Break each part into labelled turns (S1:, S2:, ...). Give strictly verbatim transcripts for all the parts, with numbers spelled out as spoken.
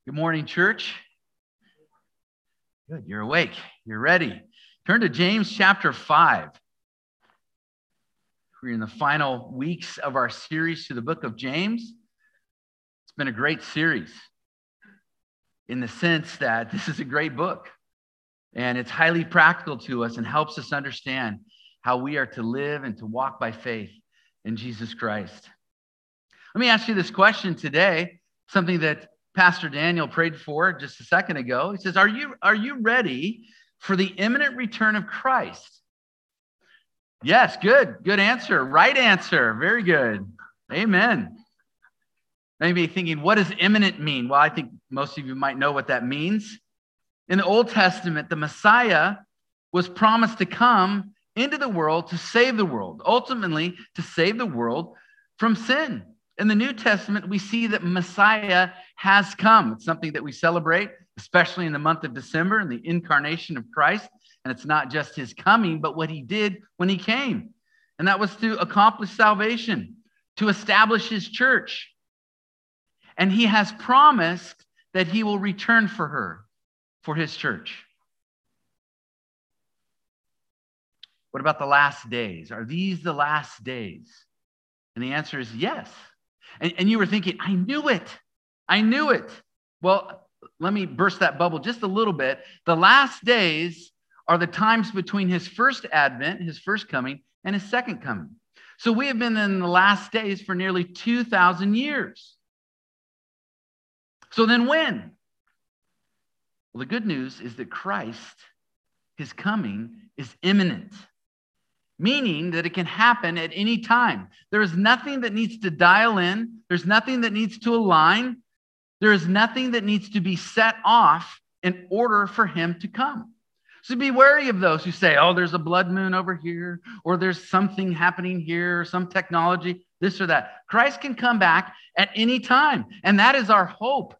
S1: Good morning, church. Good, you're awake. You're ready. Turn to James chapter five. We're in the final weeks of our series to the book of James. It's been a great series in the sense that this is a great book, and it's highly practical to us and helps us understand how we are to live and to walk by faith in Jesus Christ. Let me ask you this question today, something that Pastor Daniel prayed for just a second ago. He says, are you, are you ready for the imminent return of Christ? Yes, good. Good answer. Right answer. Very good. Amen. Maybe thinking, what does imminent mean? Well, I think most of you might know what that means. In the Old Testament, the Messiah was promised to come into the world to save the world, ultimately to save the world from sin. In the New Testament, we see that Messiah has come. It's something that we celebrate, especially in the month of December, in the incarnation of Christ. And it's not just his coming, but what he did when he came. And that was to accomplish salvation, to establish his church. And he has promised that he will return for her, for his church. What about the last days? Are these the last days? And the answer is yes. And, and you were thinking, I knew it. I knew it. Well, let me burst that bubble just a little bit. The last days are the times between his first advent, his first coming, and his second coming. So we have been in the last days for nearly two thousand years. So then when? Well, the good news is that Christ, his coming, is imminent. Meaning that it can happen at any time. There is nothing that needs to dial in. There's nothing that needs to align. There is nothing that needs to be set off in order for him to come. So be wary of those who say, oh, there's a blood moon over here, or there's something happening here, or some technology, this or that. Christ can come back at any time, and that is our hope.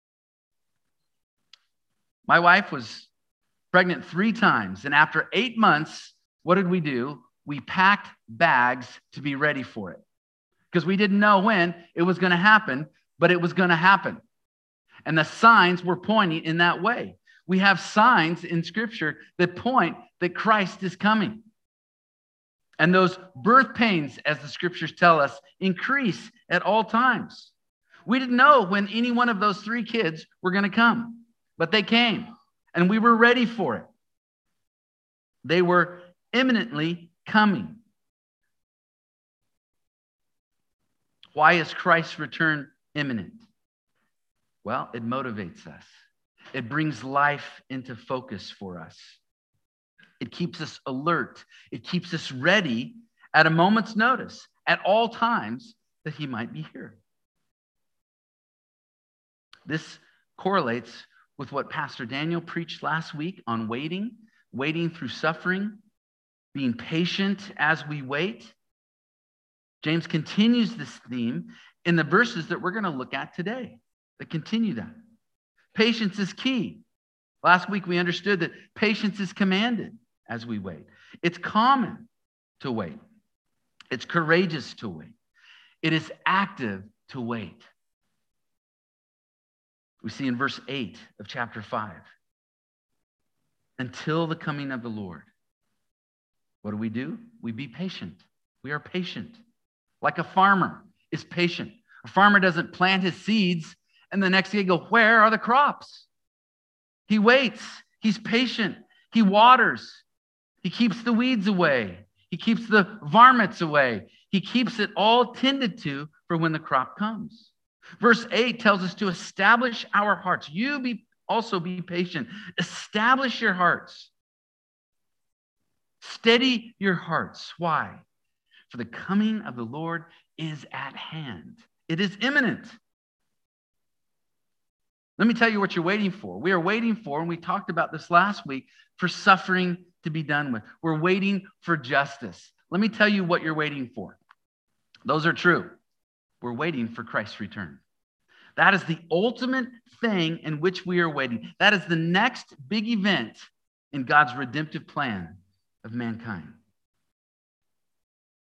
S1: My wife was pregnant three times, and after eight months, what did we do? We packed bags to be ready for it because we didn't know when it was going to happen, but it was going to happen. And the signs were pointing in that way. We have signs in Scripture that point that Christ is coming. And those birth pains, as the Scriptures tell us, increase at all times. We didn't know when any one of those three kids were going to come, but they came, and we were ready for it. They were imminently coming. Why is Christ's return imminent? Well, it motivates us. It brings life into focus for us. It keeps us alert. It keeps us ready at a moment's notice, at all times that he might be here. This correlates with what Pastor Daniel preached last week on waiting, waiting through suffering, being patient as we wait. James continues this theme in the verses that we're going to look at today that continue that. Patience is key. Last week we understood that patience is commanded as we wait. It's common to wait. It's courageous to wait. It is active to wait. We see in verse eight of chapter five, until the coming of the Lord. What do we do? We be patient. We are patient. Like a farmer is patient. A farmer doesn't plant his seeds and the next day go, where are the crops? He waits. He's patient. He waters. He keeps the weeds away. He keeps the varmints away. He keeps it all tended to for when the crop comes. Verse eight tells us to establish our hearts. You be also be patient. Establish your hearts. Steady your hearts. Why? For the coming of the Lord is at hand. It is imminent. Let me tell you what you're waiting for. We are waiting for, and we talked about this last week, for suffering to be done with. We're waiting for justice. Let me tell you what you're waiting for. Those are true. We're waiting for Christ's return. That is the ultimate thing in which we are waiting. That is the next big event in God's redemptive plan of mankind.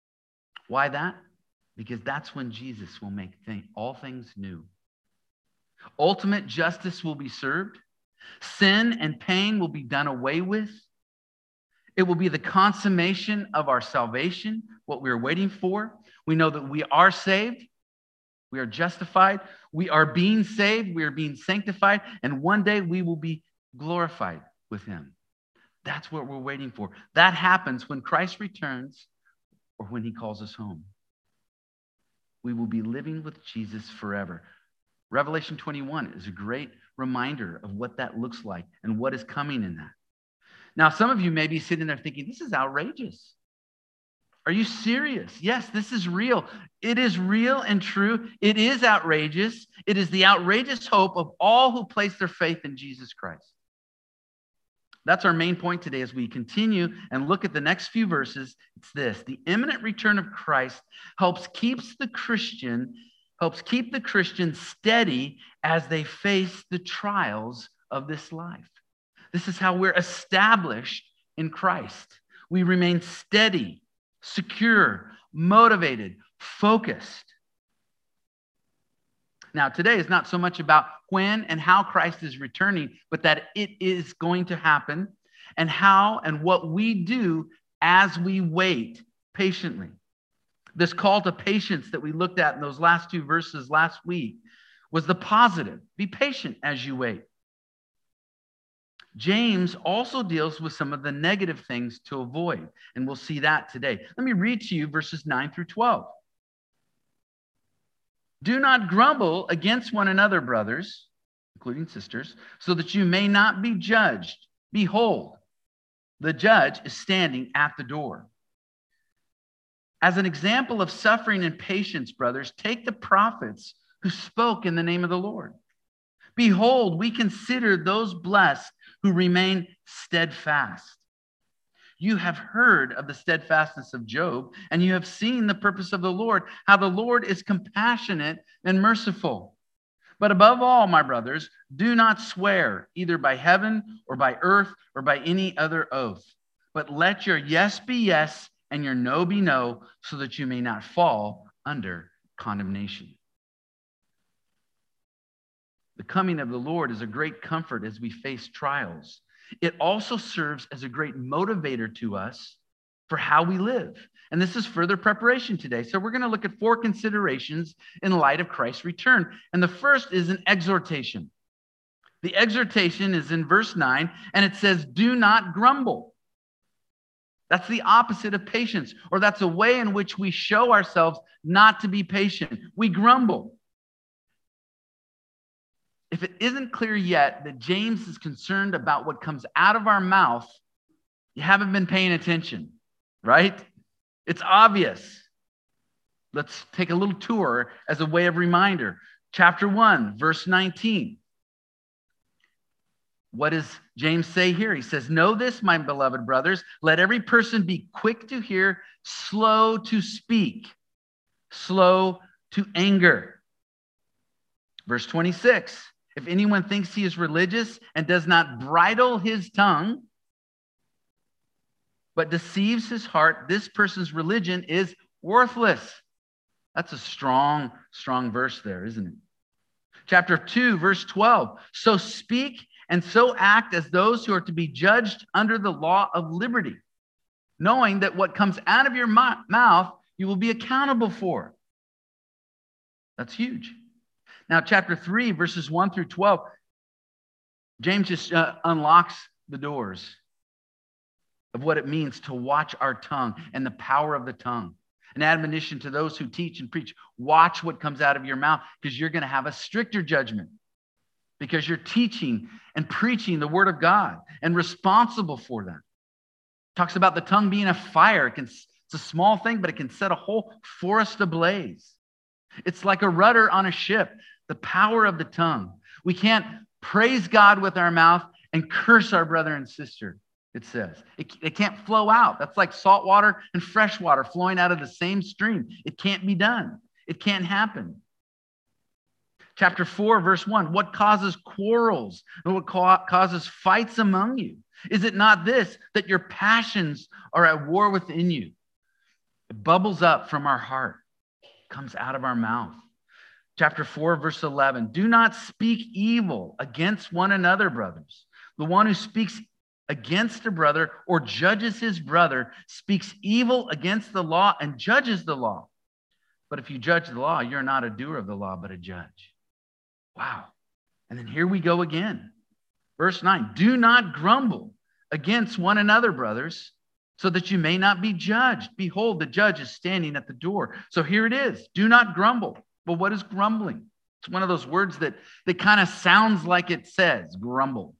S1: Why that? Because that's when Jesus will make th- all things new. Ultimate justice will be served. Sin and pain will be done away with. It will be the consummation of our salvation, what we are waiting for. We know that we are saved. We are justified. We are being saved. We are being sanctified. And one day we will be glorified with him. That's what we're waiting for. That happens when Christ returns or when he calls us home. We will be living with Jesus forever. Revelation twenty-one is a great reminder of what that looks like and what is coming in that. Now, some of you may be sitting there thinking, this is outrageous. Are you serious? Yes, this is real. It is real and true. It is outrageous. It is the outrageous hope of all who place their faith in Jesus Christ. That's our main point today as we continue and look at the next few verses. It's this: the imminent return of Christ helps keeps the Christian, helps keep the Christian steady as they face the trials of this life. This is how we're established in Christ. We remain steady, secure, motivated, focused. Now, today is not so much about when and how Christ is returning, but that it is going to happen and how and what we do as we wait patiently. This call to patience that we looked at in those last two verses last week was the positive. Be patient as you wait. James also deals with some of the negative things to avoid, and we'll see that today. Let me read to you verses nine through twelve. Do not grumble against one another, brothers, including sisters, so that you may not be judged. Behold, the judge is standing at the door. As an example of suffering and patience, brothers, take the prophets who spoke in the name of the Lord. Behold, we consider those blessed who remain steadfast. You have heard of the steadfastness of Job, and you have seen the purpose of the Lord, how the Lord is compassionate and merciful. But above all, my brothers, do not swear either by heaven or by earth or by any other oath, but let your yes be yes and your no be no, so that you may not fall under condemnation. The coming of the Lord is a great comfort as we face trials. It also serves as a great motivator to us for how we live. And this is further preparation today. So we're going to look at four considerations in light of Christ's return. And the first is an exhortation. The exhortation is in verse nine, and it says, do not grumble. That's the opposite of patience, or that's a way in which we show ourselves not to be patient. We grumble. If it isn't clear yet that James is concerned about what comes out of our mouth, you haven't been paying attention, right? It's obvious. Let's take a little tour as a way of reminder. Chapter one, verse nineteen. What does James say here? He says, know this, my beloved brothers, let every person be quick to hear, slow to speak, slow to anger. Verse twenty-six. If anyone thinks he is religious and does not bridle his tongue, but deceives his heart, this person's religion is worthless. That's a strong, strong verse there, isn't it? Chapter two, verse twelve. So speak and so act as those who are to be judged under the law of liberty, knowing that what comes out of your mouth, you will be accountable for. That's huge. Now, chapter three, verses one through twelve, James just uh, unlocks the doors of what it means to watch our tongue and the power of the tongue. An admonition to those who teach and preach, watch what comes out of your mouth, because you're going to have a stricter judgment, because you're teaching and preaching the word of God and responsible for that. Talks about the tongue being a fire. It can, it's a small thing, but it can set a whole forest ablaze. It's like a rudder on a ship. The power of the tongue. We can't praise God with our mouth and curse our brother and sister, it says. It, it can't flow out. That's like salt water and fresh water flowing out of the same stream. It can't be done. It can't happen. Chapter four, verse one, what causes quarrels and what ca- causes fights among you? Is it not this, that your passions are at war within you? It bubbles up from our heart, comes out of our mouth. Chapter four, verse eleven. Do not speak evil against one another, brothers. The one who speaks against a brother or judges his brother speaks evil against the law and judges the law. But if you judge the law, you're not a doer of the law, but a judge. Wow. And then here we go again. Verse nine. Do not grumble against one another, brothers, so that you may not be judged. Behold, the judge is standing at the door. So here it is. Do not grumble. Well, what is grumbling? It's one of those words that, that kind of sounds like it says, grumble.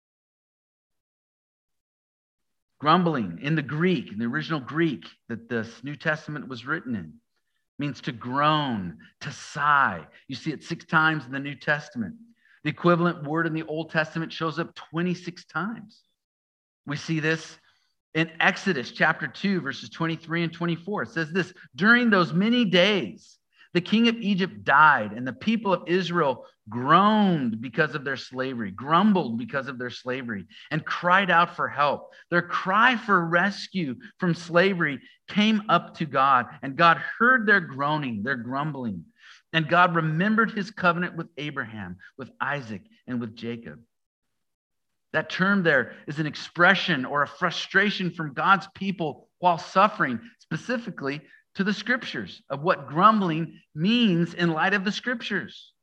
S1: Grumbling in the Greek, in the original Greek that this New Testament was written in, means to groan, to sigh. You see it six times in the New Testament. The equivalent word in the Old Testament shows up twenty-six times. We see this in Exodus chapter two, verses twenty-three and twenty-four. It says this, during those many days, the king of Egypt died, and the people of Israel groaned because of their slavery, grumbled because of their slavery, and cried out for help. Their cry for rescue from slavery came up to God, and God heard their groaning, their grumbling. And God remembered his covenant with Abraham, with Isaac, and with Jacob. That term there is an expression or a frustration from God's people while suffering, specifically to the scriptures of what grumbling means in light of the scriptures.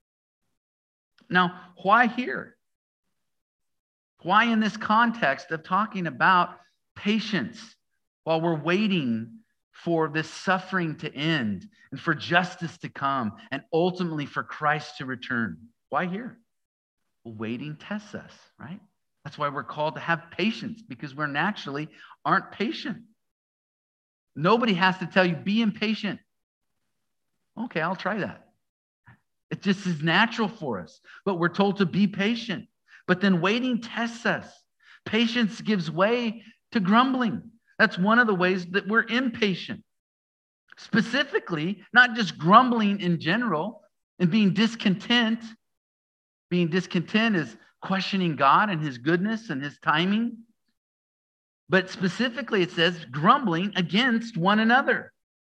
S1: Now, why here? Why in this context of talking about patience while we're waiting for this suffering to end and for justice to come and ultimately for Christ to return? Why here? Well, waiting tests us, right? That's why we're called to have patience, because we're naturally aren't patient. Nobody has to tell you, be impatient. Okay, I'll try that. It just is natural for us. But we're told to be patient. But then waiting tests us. Patience gives way to grumbling. That's one of the ways that we're impatient. Specifically, not just grumbling in general and being discontent. Being discontent is questioning God and his goodness and his timing. But specifically, it says grumbling against one another.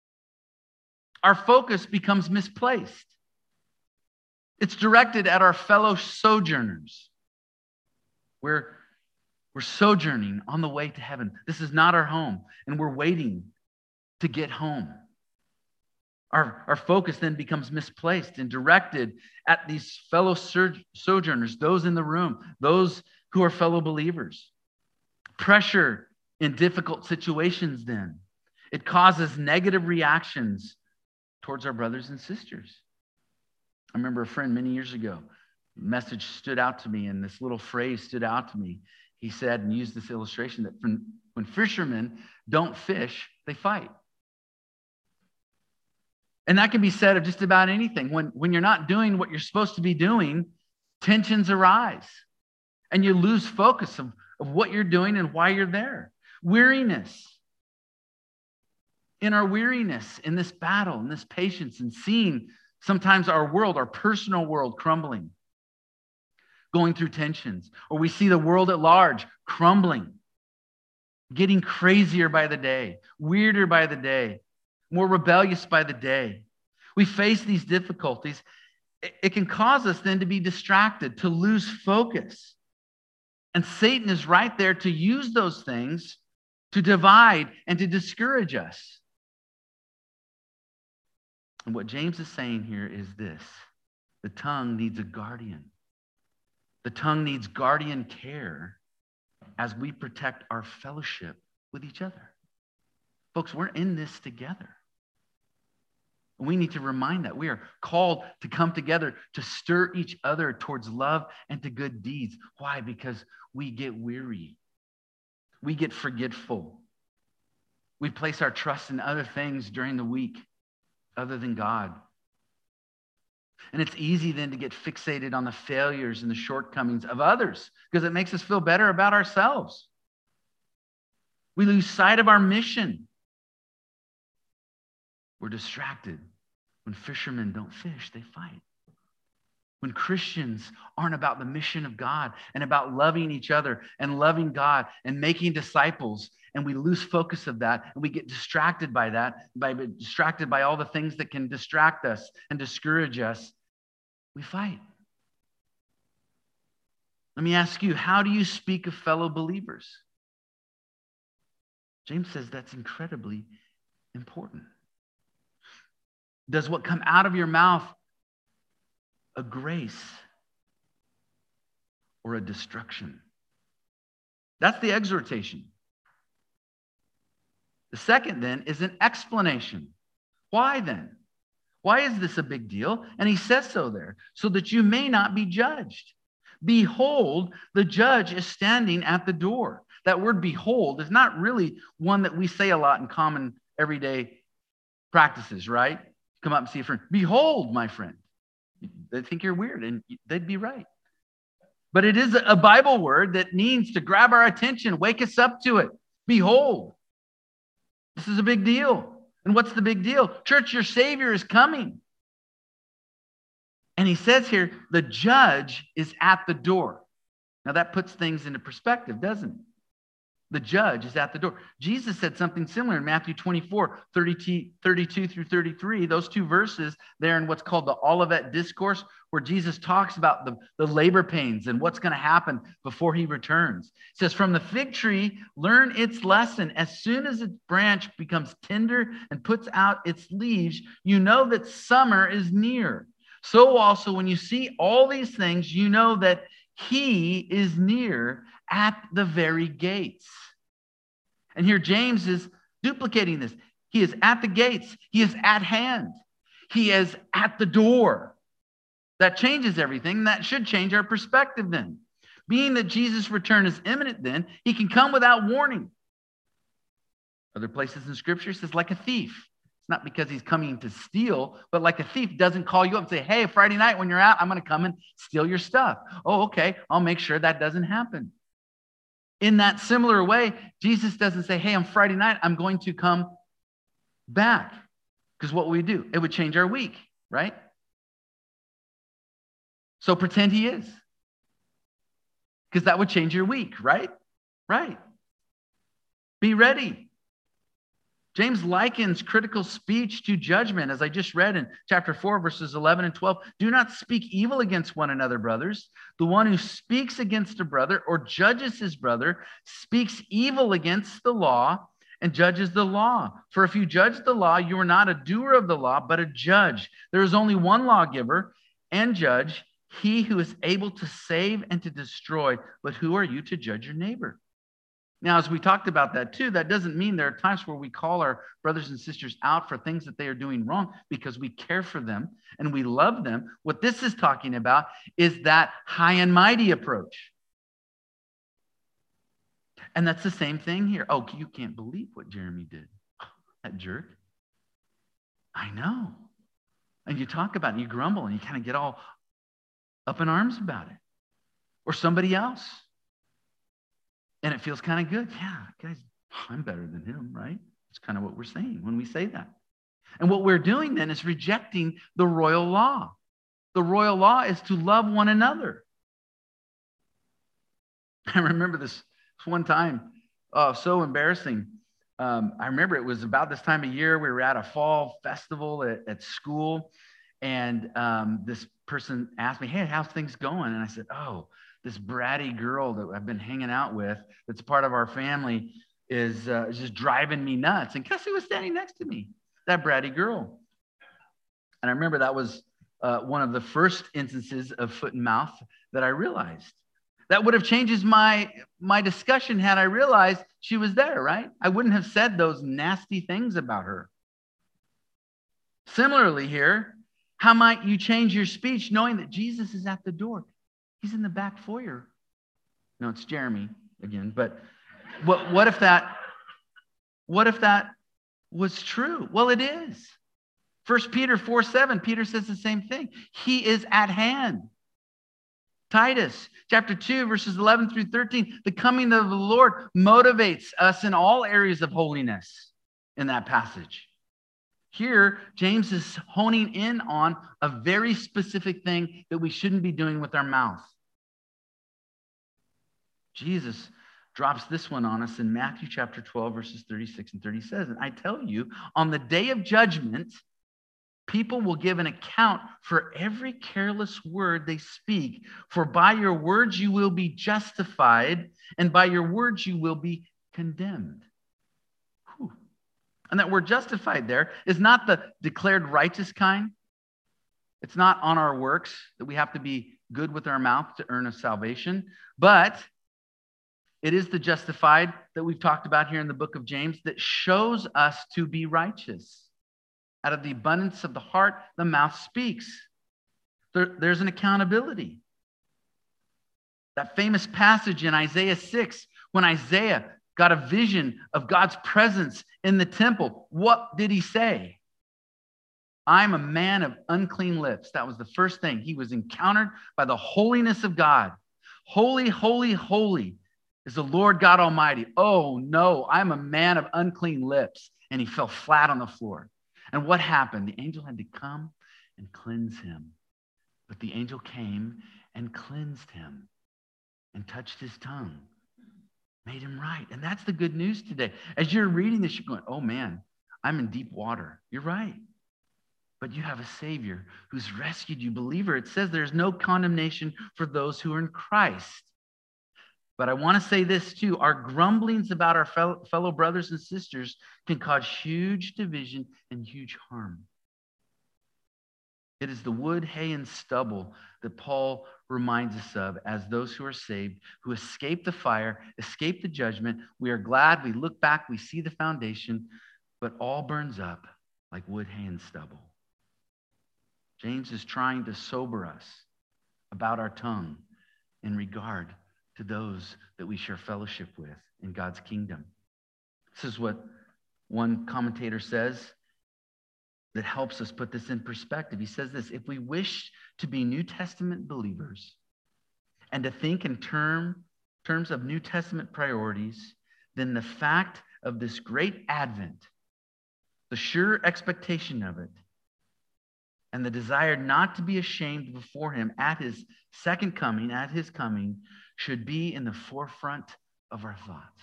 S1: Our focus becomes misplaced. It's directed at our fellow sojourners. We're, we're sojourning on the way to heaven. This is not our home, and we're waiting to get home. Our, our focus then becomes misplaced and directed at these fellow sojourners, those in the room, those who are fellow believers. Pressure in difficult situations then. It causes negative reactions towards our brothers and sisters. I remember a friend many years ago, a message stood out to me, and this little phrase stood out to me. He said, and used this illustration, that when fishermen don't fish, they fight. And that can be said of just about anything. When, when you're not doing what you're supposed to be doing, tensions arise, and you lose focus of of what you're doing and why you're there. Weariness. In our weariness, in this battle, in this patience, and seeing sometimes our world, our personal world crumbling, going through tensions, or we see the world at large crumbling, getting crazier by the day, weirder by the day, more rebellious by the day. We face these difficulties. It can cause us then to be distracted, to lose focus. And Satan is right there to use those things to divide and to discourage us. And what James is saying here is this: the tongue needs a guardian. The tongue needs guardian care as we protect our fellowship with each other. Folks, we're in this together. We need to remind that we are called to come together to stir each other towards love and to good deeds. Why? Because we get weary. We get forgetful. We place our trust in other things during the week other than God. And it's easy then to get fixated on the failures and the shortcomings of others because it makes us feel better about ourselves. We lose sight of our mission. We're distracted. When fishermen don't fish, they fight. When Christians aren't about the mission of God and about loving each other and loving God and making disciples, and we lose focus of that, and we get distracted by that, by distracted by all the things that can distract us and discourage us, we fight. Let me ask you, how do you speak of fellow believers? James says that's incredibly important. Does what come out of your mouth a grace or a destruction? That's the exhortation. The second then is an explanation. Why then? Why is this a big deal? And he says so there, so that you may not be judged. Behold, the judge is standing at the door. That word behold is not really one that we say a lot in common everyday practices, right? Come up and see a friend. Behold, my friend. They think you're weird, and they'd be right. But it is a Bible word that means to grab our attention, wake us up to it. Behold. This is a big deal. And what's the big deal? Church, your Savior is coming. And he says here, the judge is at the door. Now that puts things into perspective, doesn't it? The judge is at the door. Jesus said something similar in Matthew twenty-four, thirty-two through thirty-three, those two verses there in what's called the Olivet Discourse, where Jesus talks about the, the labor pains and what's going to happen before he returns. It says, from the fig tree, learn its lesson. As soon as its branch becomes tender and puts out its leaves, you know that summer is near. So also, when you see all these things, you know that he is near at the very gates. And here James is duplicating this. He is at the gates. He is at hand. He is at the door. That changes everything. That should change our perspective then. Being that Jesus' return is imminent then, he can come without warning. Other places in Scripture says like a thief. It's not because he's coming to steal, but like a thief doesn't call you up and say, hey, Friday night when you're out, I'm going to come and steal your stuff. Oh, okay, I'll make sure that doesn't happen. In that similar way, Jesus doesn't say, hey, on Friday night, I'm going to come back. Because what would we do? It would change our week, right? So pretend he is. Because that would change your week, right? Right. Be ready. James likens critical speech to judgment, as I just read in chapter four, verses eleven and twelve. Do not speak evil against one another, brothers. The one who speaks against a brother or judges his brother speaks evil against the law and judges the law. For if you judge the law, you are not a doer of the law, but a judge. There is only one lawgiver and judge, he who is able to save and to destroy. But who are you to judge your neighbor? Now, as we talked about that too, that doesn't mean there are times where we call our brothers and sisters out for things that they are doing wrong because we care for them and we love them. What this is talking about is that high and mighty approach. And that's the same thing here. Oh, you can't believe what Jeremy did. That jerk. I know. And you talk about it and you grumble and you kind of get all up in arms about it. Or somebody else. And it feels kind of good. Yeah, guys, I'm better than him, right? It's kind of what we're saying when we say that. And what we're doing then is rejecting the royal law. The royal law is to love one another. I remember this one time, oh, so embarrassing. Um, I remember it was about this time of year. We were at a fall festival at, at school. And um, this person asked me, hey, how's things going? And I said, oh, this bratty girl that I've been hanging out with, that's part of our family, is uh, just driving me nuts. And guess who was standing next to me? That bratty girl. And I remember that was uh, one of the first instances of foot and mouth that I realized. That would have changed my, my discussion had I realized she was there, right? I wouldn't have said those nasty things about her. Similarly here, how might you change your speech knowing that Jesus is at the door? He's in the back foyer. No, it's Jeremy again. But what, what if that, what if that was true? Well, it is. First Peter four seven, Peter says the same thing. He is at hand. Titus chapter two, verses eleven through thirteen, the coming of the Lord motivates us in all areas of holiness in that passage. Here, James is honing in on a very specific thing that we shouldn't be doing with our mouth. Jesus drops this one on us in Matthew chapter twelve, verses thirty-six and thirty-seven. I tell you, on the day of judgment, People will give an account for every careless word they speak. For by your words you will be justified, and by your words you will be condemned. Whew. And that word justified there is not the declared righteous kind. It's not on our works that we have to be good with our mouth to earn a salvation, but it is the justified that we've talked about here in the book of James that shows us to be righteous. Out of the abundance of the heart, the mouth speaks. There, there's an accountability. That famous passage in Isaiah six, when Isaiah got a vision of God's presence in the temple, what did he say? I'm a man of unclean lips. That was the first thing. He was encountered by the holiness of God. Holy, holy, holy is the Lord God Almighty. Oh no, I'm a man of unclean lips. And he fell flat on the floor. And what happened? The angel had to come and cleanse him. But the angel came and cleansed him and touched his tongue, made him right. And that's the good news today. As you're reading this, you're going, oh man, I'm in deep water. You're right. But you have a Savior who's rescued you. Believer, it says there's no condemnation for those who are in Christ. But I want to say this too. Our grumblings about our fellow, fellow brothers and sisters can cause huge division and huge harm. It is the wood, hay, and stubble that Paul reminds us of as those who are saved, who escape the fire, escape the judgment. We are glad. We look back. We see the foundation, but all burns up like wood, hay, and stubble. James is trying to sober us about our tongue in regard to those that we share fellowship with in God's kingdom. This is what one commentator says that helps us put this in perspective. He says this: if we wish to be New Testament believers and to think in term, terms of New Testament priorities, then the fact of this great advent, the sure expectation of it, and the desire not to be ashamed before him at his second coming, at his coming, should be in the forefront of our thoughts.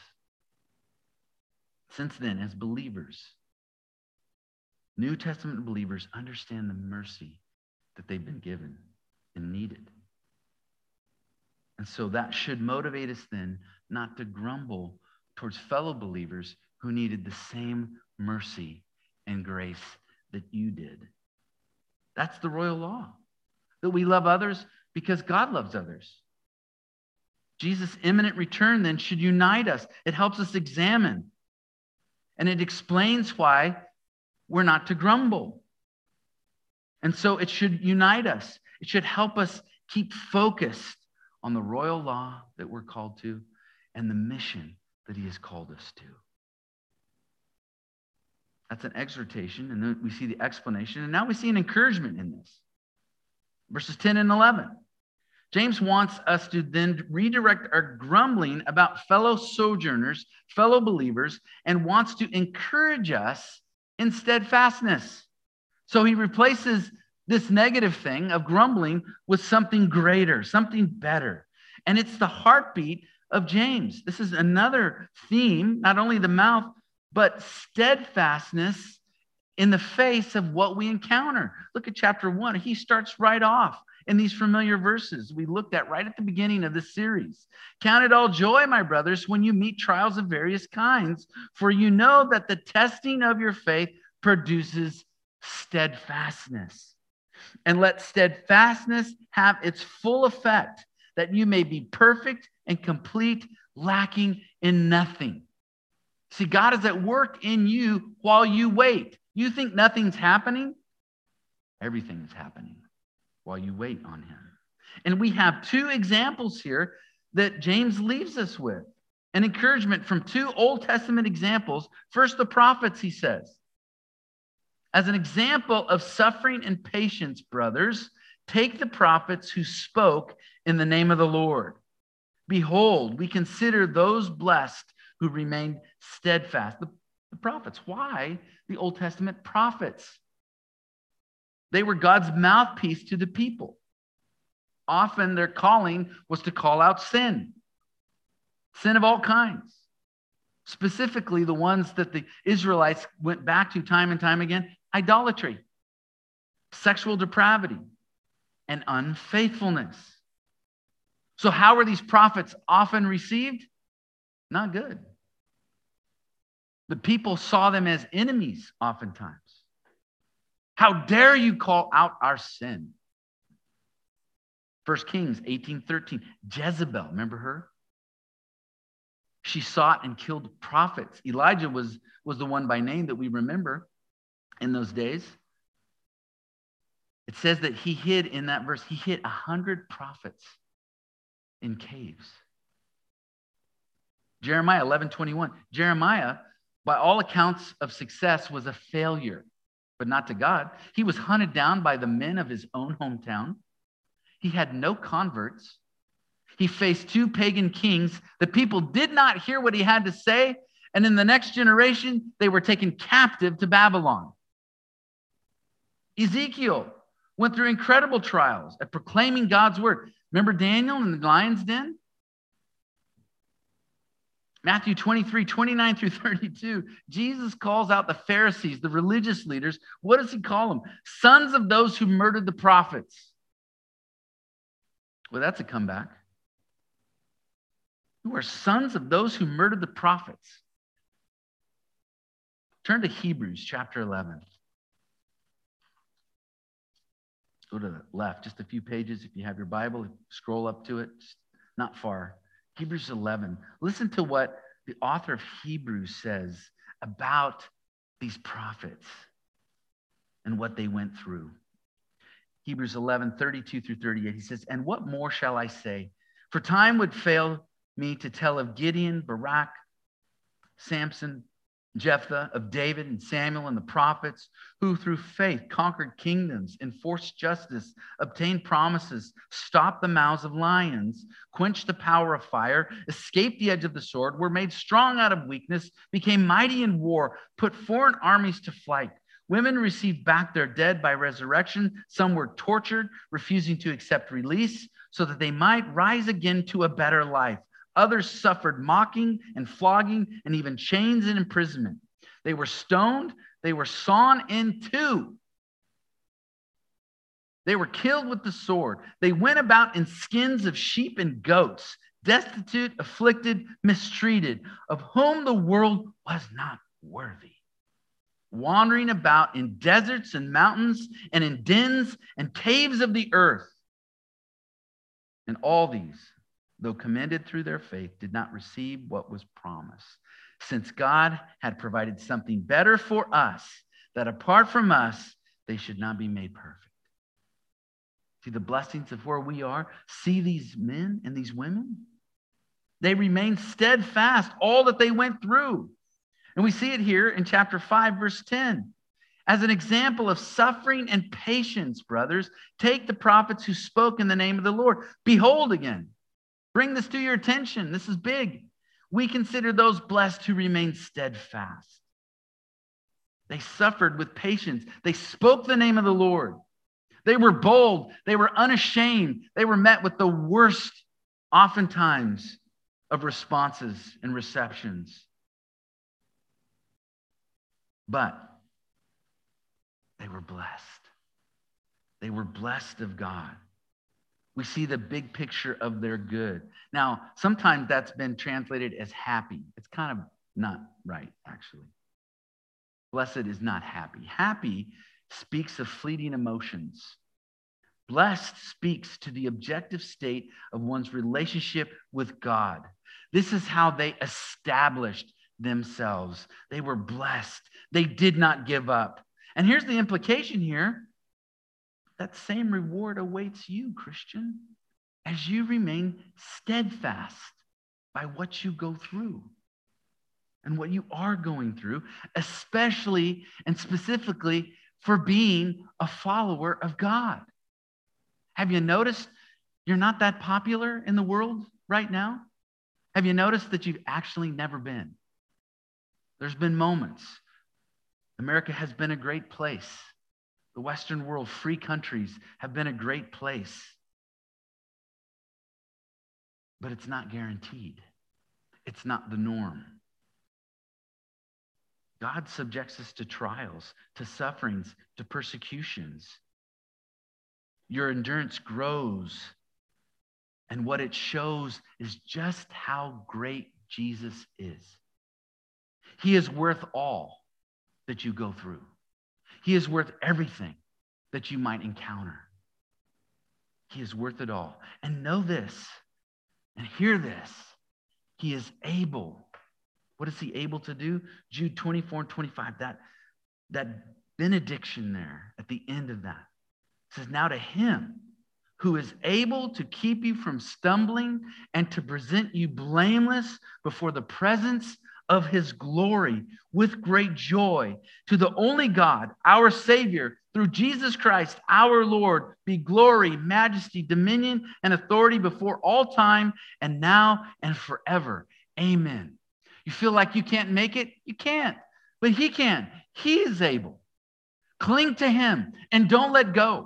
S1: Since then, as believers, New Testament believers understand the mercy that they've been given and needed. And so that should motivate us then not to grumble towards fellow believers who needed the same mercy and grace that you did. That's the royal law, that we love others because God loves others. Jesus' imminent return then should unite us. It helps us examine. And it explains why we're not to grumble. And so it should unite us. It should help us keep focused on the royal law that we're called to and the mission that he has called us to. That's an exhortation, and then we see the explanation, and now we see an encouragement in this. Verses ten and eleven. James wants us to then redirect our grumbling about fellow sojourners, fellow believers, and wants to encourage us in steadfastness. So he replaces this negative thing of grumbling with something greater, something better. And it's the heartbeat of James. This is another theme, not only the mouth, but steadfastness in the face of what we encounter. Look at chapter one. He starts right off in these familiar verses we looked at right at the beginning of this series. Count it all joy, my brothers, when you meet trials of various kinds, for you know that the testing of your faith produces steadfastness. And let steadfastness have its full effect, that you may be perfect and complete, lacking in nothing. See, God is at work in you while you wait. You think nothing's happening? Everything is happening while you wait on him. And we have two examples here that James leaves us with. An encouragement from two Old Testament examples. First, the prophets, he says. As an example of suffering and patience, brothers, take the prophets who spoke in the name of the Lord. Behold, we consider those blessed who remained steadfast. The, the prophets. Why the Old Testament prophets? They were God's mouthpiece to the people. Often their calling was to call out sin. Sin of all kinds. Specifically the ones that the Israelites went back to time and time again. Idolatry. sexual depravity, and unfaithfulness. So how were these prophets often received? Not good. The people saw them as enemies oftentimes. How dare you call out our sin? First Kings eighteen thirteen. Jezebel, remember her? She sought and killed prophets. Elijah was, was the one by name that we remember in those days. It says that he hid in that verse, he hid a hundred prophets in caves. Jeremiah eleven twenty-one. Jeremiah, by all accounts of success, was a failure, but not to God. He was hunted down by the men of his own hometown. He had no converts. He faced two pagan kings. The people did not hear what he had to say, and in the next generation, they were taken captive to Babylon. Ezekiel went through incredible trials at proclaiming God's word. Remember Daniel in the lion's den? Matthew twenty-three, twenty-nine through thirty-two, Jesus calls out the Pharisees, the religious leaders. What does he call them? Sons of those who murdered the prophets. Well, that's a comeback. Who are sons of those who murdered the prophets. Turn to Hebrews chapter eleven. Go to the left, just a few pages. If you have your Bible, scroll up to it, just not far. Hebrews eleven. Listen to what the author of Hebrews says about these prophets and what they went through. Hebrews eleven, thirty-two through thirty-eight. He says, and what more shall I say? For time would fail me to tell of Gideon, Barak, Samson, Jephthah, of David and Samuel and the prophets, who through faith conquered kingdoms, enforced justice, obtained promises, stopped the mouths of lions, quenched the power of fire, escaped the edge of the sword, were made strong out of weakness, became mighty in war, put foreign armies to flight. Women received back their dead by resurrection. Some were tortured, refusing to accept release, so that they might rise again to a better life. Others suffered mocking and flogging and even chains and imprisonment. They were stoned. They were sawn in two. They were killed with the sword. They went about in skins of sheep and goats, destitute, afflicted, mistreated, of whom the world was not worthy. Wandering about in deserts and mountains and in dens and caves of the earth. And all these, though commended through their faith, did not receive what was promised, since God had provided something better for us, that apart from us, they should not be made perfect. See the blessings of where we are? See these men and these women? They remained steadfast, all that they went through. And we see it here in chapter five, verse ten. As an example of suffering and patience, brothers, take the prophets who spoke in the name of the Lord. Behold again. Bring this to your attention. This is big. We consider those blessed who remain steadfast. They suffered with patience. They spoke the name of the Lord. They were bold. They were unashamed. They were met with the worst, oftentimes, of responses and receptions. But they were blessed. They were blessed of God. We see the big picture of their good. Now, sometimes that's been translated as happy. It's kind of not right, actually. Blessed is not happy. Happy speaks of fleeting emotions. Blessed speaks to the objective state of one's relationship with God. This is how they established themselves. They were blessed. They did not give up. And here's the implication here. That same reward awaits you, Christian, as you remain steadfast by what you go through and what you are going through, especially and specifically for being a follower of God. Have you noticed you're not that popular in the world right now? Have you noticed that you've actually never been? There's been moments. America has been a great place. The Western world, free countries have been a great place. But it's not guaranteed. It's not the norm. God subjects us to trials, to sufferings, to persecutions. your endurance grows. And what it shows is just how great Jesus is. He is worth all that you go through. He is worth everything that you might encounter. He is worth it all. And know this, and hear this. He is able. What is he able to do? Jude twenty-four and twenty-five, that, that benediction there at the end of that says, now to him who is able to keep you from stumbling and to present you blameless before the presence of his glory with great joy, to the only God, our Savior, through Jesus Christ, our Lord, be glory, majesty, dominion, and authority before all time and now and forever. Amen. You feel like you can't make it? You can't, but he can. He is able. Cling to him and don't let go.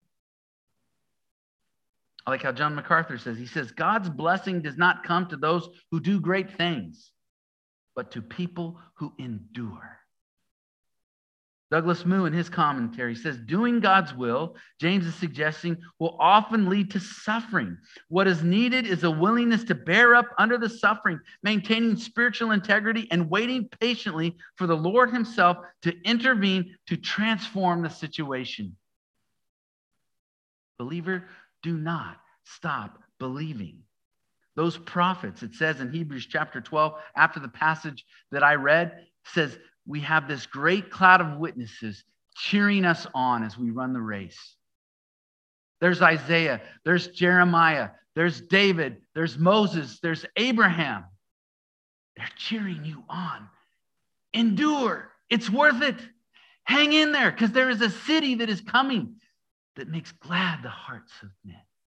S1: I like how John MacArthur says, he says, God's blessing does not come to those who do great things, but to people who endure. Douglas Moo in his commentary says, doing God's will, James is suggesting, will often lead to suffering. What is needed is a willingness to bear up under the suffering, maintaining spiritual integrity and waiting patiently for the Lord himself to intervene to transform the situation. Believer, do not stop believing. Those prophets, it says in Hebrews chapter twelve, after the passage that I read, says we have this great cloud of witnesses cheering us on as we run the race. There's Isaiah, there's Jeremiah, there's David, there's Moses, there's Abraham. They're cheering you on. Endure. It's worth it. Hang in there, because there is a city that is coming that makes glad the hearts of men.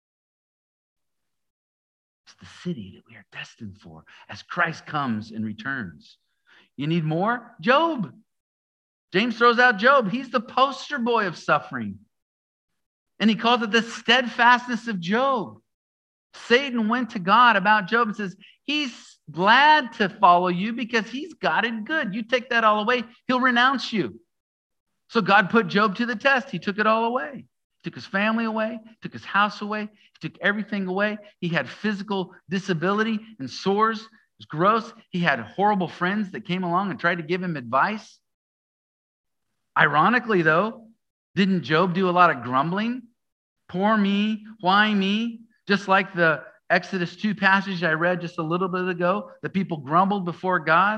S1: It's the city that we are destined for as Christ comes and returns. You need more? Job. James throws out Job. He's the poster boy of suffering. And he calls it the steadfastness of Job. Satan went to God about Job and says, he's glad to follow you because he's got it good. You take that all away, he'll renounce you. So God put Job to the test. He took it all away. He took his family away, took his house away, he took everything away. He had physical disability and sores. It was gross. He had horrible friends that came along and tried to give him advice. Ironically, though, didn't Job do a lot of grumbling? Poor me, why me? Just like the Exodus two passage I read just a little bit ago, the people grumbled before God.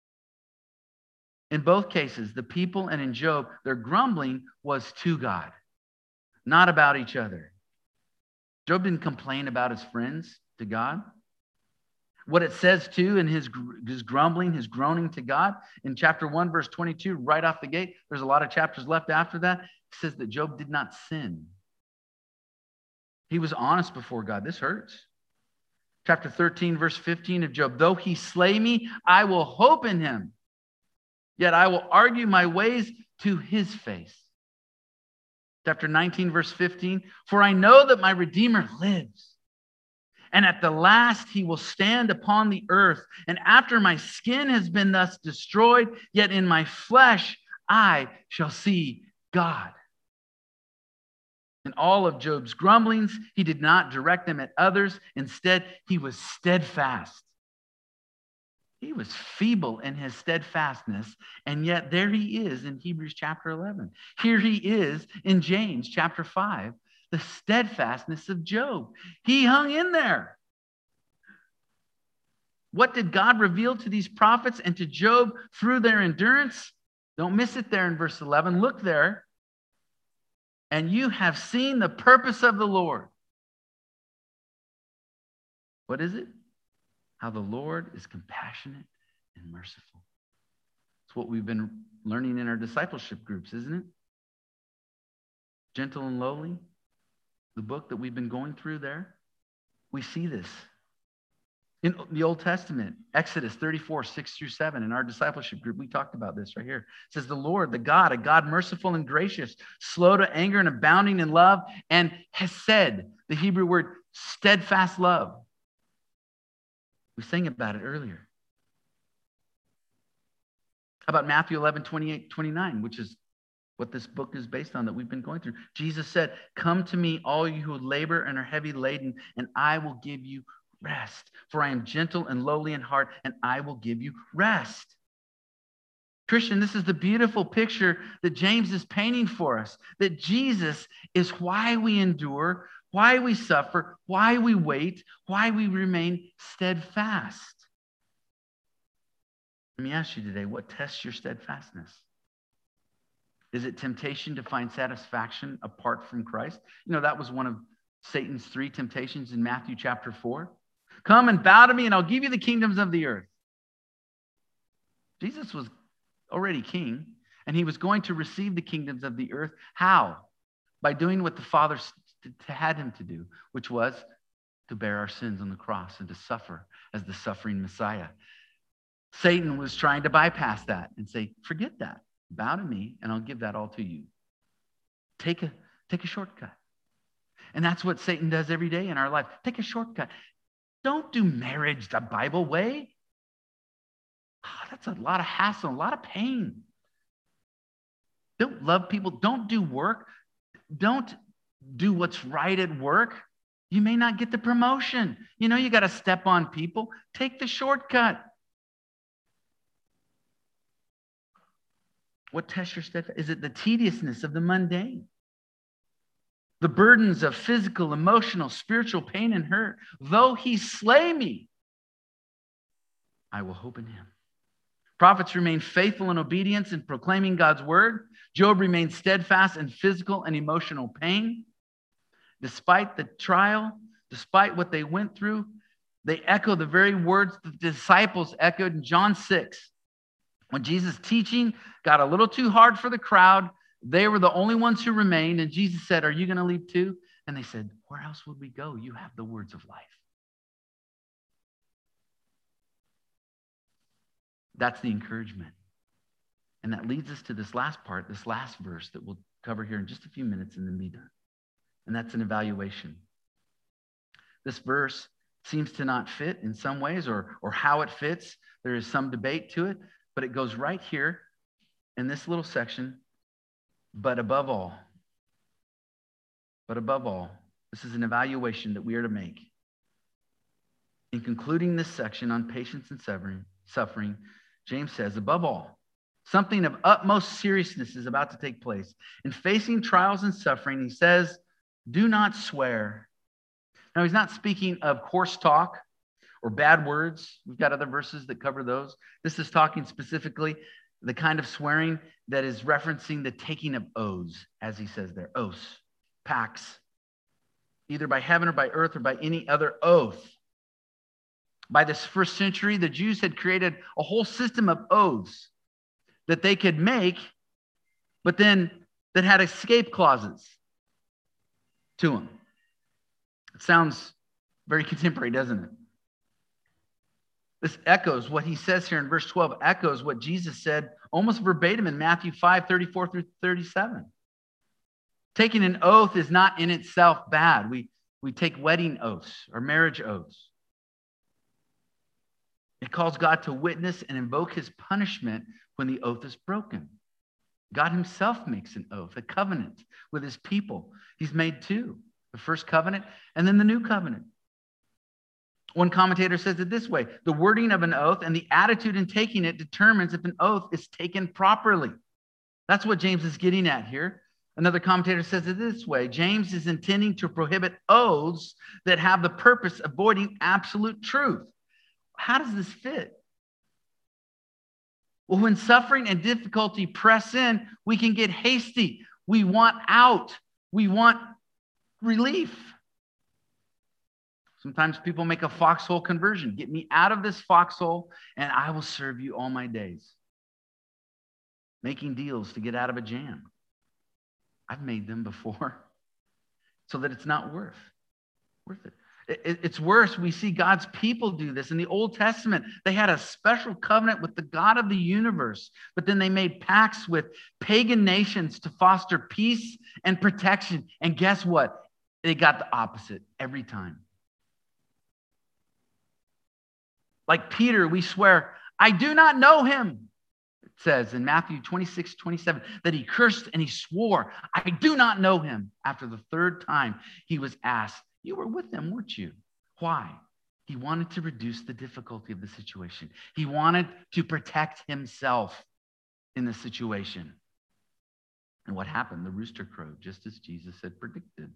S1: In both cases, the people and in Job, their grumbling was to God, not about each other. Job didn't complain about his friends to God. What it says too in his, his grumbling, his groaning to God, in chapter one, verse twenty-two, right off the gate, there's a lot of chapters left after that, it says that Job did not sin. He was honest before God. This hurts. Chapter thirteen, verse fifteen of Job, though he slay me, I will hope in him. Yet I will argue my ways to his face. Chapter nineteen, verse fifteen, for I know that my Redeemer lives. And at the last he will stand upon the earth. And after my skin has been thus destroyed, yet in my flesh I shall see God. In all of Job's grumblings, he did not direct them at others. Instead, he was steadfast. He was feeble in his steadfastness, and yet there he is in Hebrews chapter eleven. Here he is in James chapter five, the steadfastness of Job. He hung in there. What did God reveal to these prophets and to Job through their endurance? Don't miss it there in verse eleven. Look there. And you have seen the purpose of the Lord. What is it? How the Lord is compassionate and merciful. It's what we've been learning in our discipleship groups, isn't it? Gentle and lowly, the book that we've been going through there. We see this in the Old Testament, Exodus thirty-four, six through seven. In our discipleship group, we talked about this right here. It says, the Lord, the God, a God merciful and gracious, slow to anger and abounding in love, and hesed, the Hebrew word steadfast love. We sang about it earlier. How about Matthew eleven, twenty-eight, twenty-nine, which is what this book is based on that we've been going through. Jesus said, come to me, all you who labor and are heavy laden, and I will give you rest. For I am gentle and lowly in heart, and I will give you rest. Christian, this is the beautiful picture that James is painting for us, that Jesus is why we endure, why we suffer, why we wait, why we remain steadfast. Let me ask you today, what tests your steadfastness? Is it temptation to find satisfaction apart from Christ? You know, that was one of Satan's three temptations in Matthew chapter four. Come and bow to me, and I'll give you the kingdoms of the earth. Jesus was already king, and he was going to receive the kingdoms of the earth. How? By doing what the Father had him to do, which was to bear our sins on the cross and to suffer as the suffering Messiah. Satan was trying to bypass that and say, forget that. Bow to me, and I'll give that all to you. Take a, take a shortcut. And that's what Satan does every day in our life. Take a shortcut. Don't do marriage the Bible way. Oh, that's a lot of hassle, a lot of pain. Don't love people. Don't do work. Don't do what's right at work. You may not get the promotion. You know, you got to step on people. Take the shortcut. What tests your steadfast? Is it the tediousness of the mundane? The burdens of physical, emotional, spiritual pain and hurt? Though he slay me, I will hope in him. Prophets remain faithful in obedience in proclaiming God's word. Job remained steadfast in physical and emotional pain. Despite the trial, despite what they went through, they echo the very words the disciples echoed in John six. When Jesus' teaching got a little too hard for the crowd, they were the only ones who remained. And Jesus said, are you going to leave too? And they said, where else would we go? You have the words of life. That's the encouragement. And that leads us to this last part, this last verse that we'll cover here in just a few minutes and then be done. And that's an evaluation. This verse seems to not fit in some ways, or, or how it fits. There is some debate to it, but it goes right here in this little section. But above all, but above all, this is an evaluation that we are to make. In concluding this section on patience and suffering, suffering, James says, above all, something of utmost seriousness is about to take place. In facing trials and suffering, he says, do not swear. Now, he's not speaking of coarse talk or bad words. We've got other verses that cover those. This is talking specifically the kind of swearing that is referencing the taking of oaths, as he says there, oaths, pacts, either by heaven or by earth or by any other oath. By this first century, the Jews had created a whole system of oaths that they could make, but then that had escape clauses to them. It sounds very contemporary, doesn't it? This echoes what he says here in verse twelve, echoes what Jesus said almost verbatim in Matthew five, thirty-four through thirty-seven. Taking an oath is not in itself bad. We, we take wedding oaths or marriage oaths. It calls God to witness and invoke his punishment when the oath is broken. God himself makes an oath, a covenant with his people. He's made two, the first covenant and then the new covenant. One commentator says it this way: the wording of an oath and the attitude in taking it determines if an oath is taken properly. That's what James is getting at here. Another commentator says it this way: James is intending to prohibit oaths that have the purpose of avoiding absolute truth. How does this fit? Well, when suffering and difficulty press in, we can get hasty. We want out. We want relief. Sometimes people make a foxhole conversion. Get me out of this foxhole and I will serve you all my days. Making deals to get out of a jam. I've made them before so that it's not worth, worth it. It's worse. We see God's people do this. In the Old Testament, they had a special covenant with the God of the universe, but then they made pacts with pagan nations to foster peace and protection. And guess what? They got the opposite every time. Like Peter, we swear, I do not know him. says in Matthew twenty-six, twenty-seven, that he cursed and he swore, I do not know him. After the third time he was asked, you were with them, weren't you? Why? He wanted to reduce the difficulty of the situation. He wanted to protect himself in the situation. And what happened? The rooster crowed, just as Jesus had predicted.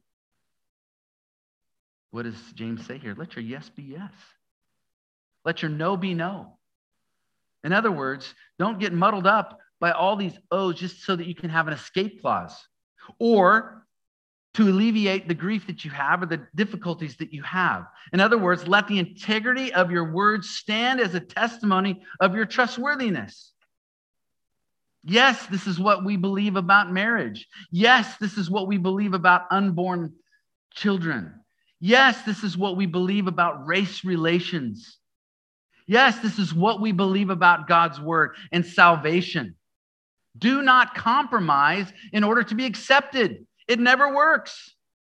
S1: What does James say here? Let your yes be yes. Let your no be no. In other words, don't get muddled up by all these ohs just so that you can have an escape clause or to alleviate the grief that you have or the difficulties that you have. In other words, let the integrity of your words stand as a testimony of your trustworthiness. Yes, this is what we believe about marriage. Yes, this is what we believe about unborn children. Yes, this is what we believe about race relations. Yes, this is what we believe about God's word and salvation. Do not compromise in order to be accepted. It never works.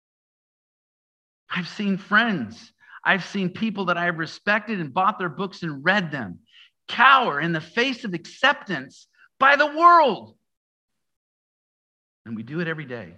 S1: I've seen friends, I've seen people that I have respected and bought their books and read them cower in the face of acceptance by the world. And we do it every day.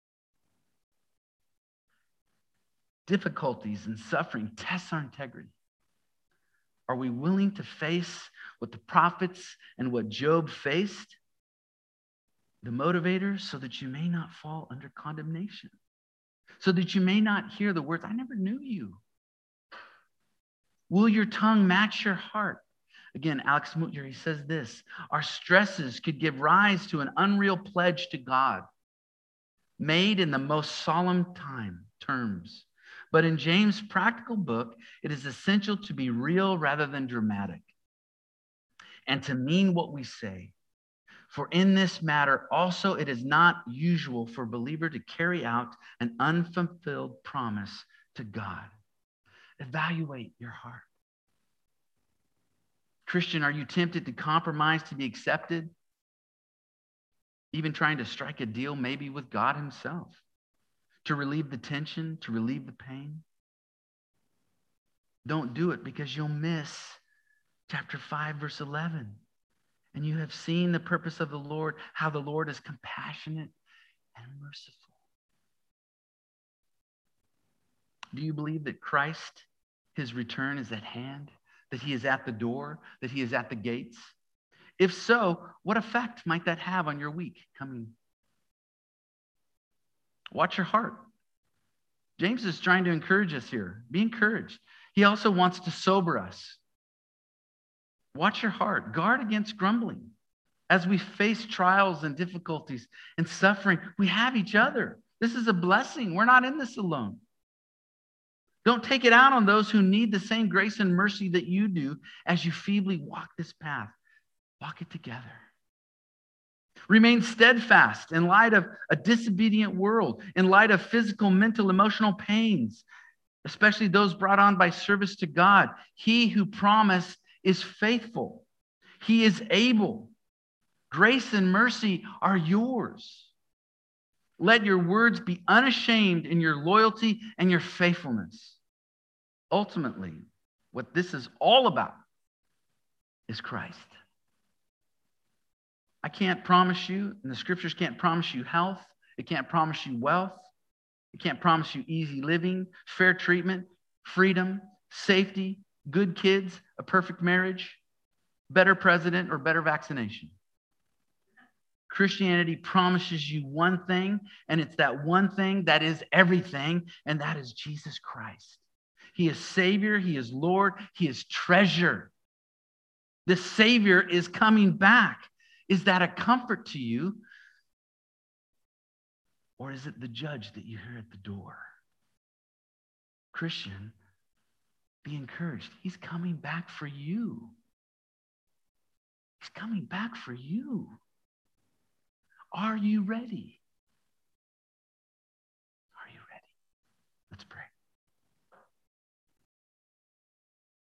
S1: Difficulties and suffering test our integrity. Are we willing to face what the prophets and what Job faced? The motivators, so that you may not fall under condemnation, so that you may not hear the words, I never knew you. Will your tongue match your heart? Again, Alex Mutyer, he says this, our stresses could give rise to an unreal pledge to God, made in the most solemn time terms. But in James' practical book, it is essential to be real rather than dramatic, and to mean what we say. For in this matter also it is not usual for a believer to carry out an unfulfilled promise to God. Evaluate your heart. Christian, are you tempted to compromise to be accepted? Even trying to strike a deal maybe with God himself, to relieve the tension, to relieve the pain? Don't do it, because you'll miss chapter five, verse eleven. And you have seen the purpose of the Lord, how the Lord is compassionate and merciful. Do you believe that Christ, his return is at hand, that he is at the door, that he is at the gates? If so, what effect might that have on your week coming? Watch your heart. James is trying to encourage us here. Be encouraged. He also wants to sober us. Watch your heart. Guard against grumbling. As we face trials and difficulties and suffering, we have each other. This is a blessing. We're not in this alone. Don't take it out on those who need the same grace and mercy that you do as you feebly walk this path. Walk it together. Remain steadfast in light of a disobedient world, in light of physical, mental, emotional pains, especially those brought on by service to God. He who promised is faithful. He is able. Grace and mercy are yours. Let your words be unashamed in your loyalty and your faithfulness. Ultimately, what this is all about is Christ. I can't promise you, and the scriptures can't promise you health. It can't promise you wealth. It can't promise you easy living, fair treatment, freedom, safety, good kids, a perfect marriage, better president, or better vaccination. Christianity promises you one thing, and it's that one thing that is everything, and that is Jesus Christ. He is Savior, he is Lord, he is treasure. The Savior is coming back. Is that a comfort to you? Or is it the judge that you hear at the door? Christian, be encouraged. He's coming back for you. He's coming back for you. Are you ready?